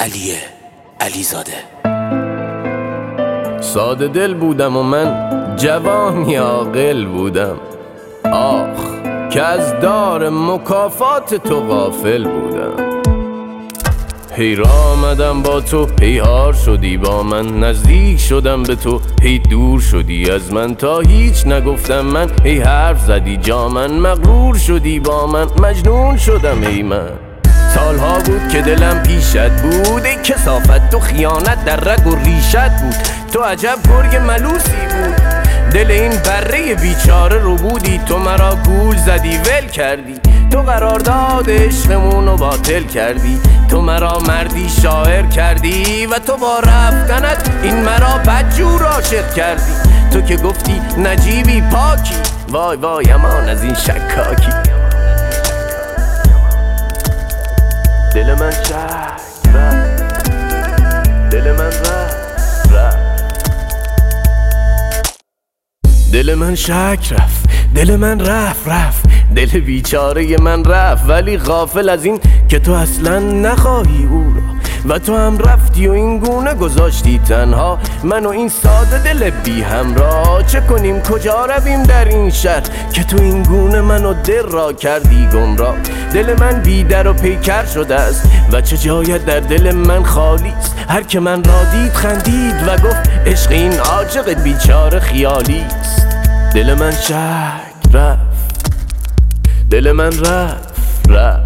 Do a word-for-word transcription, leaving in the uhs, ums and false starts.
علی علیزاده. ساده دل بودم و من جوانی عاقل بودم، آخ که از دار مکافات تو غافل بودم. هی را آمدم با تو، هی هار شدی با من، نزدیک شدم به تو، هی دور شدی از من. تا هیچ نگفتم من، هی حرف زدی جا من، مغرور شدی با من، مجنون شدم ای من. سالها بود که دلم پیشت بود، ای کثافت و خیانت در رگ و ریشت بود. تو عجب گرگ ملوسی بود، دل این بره بیچاره رو بودی. تو مرا گول زدی ول کردی، تو قرارداد عشقمونو باطل کردی. تو مرا مردی شاعر کردی و تو با رفتنت این مرا بدجور عاشق کردی. تو که گفتی نجیبی پاکی، وای وای امان از این شکاکی. دل من شک رفت، دل من رفت رفت، دل من شک رفت، دل من رفت رفت، دل بیچاره من رفت. ولی غافل از این که تو اصلا نخواهی او را، و تو هم رفتی و این گونه گذاشتی تنها من و این ساده دل بی همراه. چه کنیم کجا رویم در این شهر که تو این گونه من و دل را کردی گمراه. دل من بی در و پیکر شده است و چه جایت در دل من خالی است. هر که من را دید خندید و گفت عشق این عاشق بیچاره خیالی است. دل من شک رفت، دل من رفت رفت.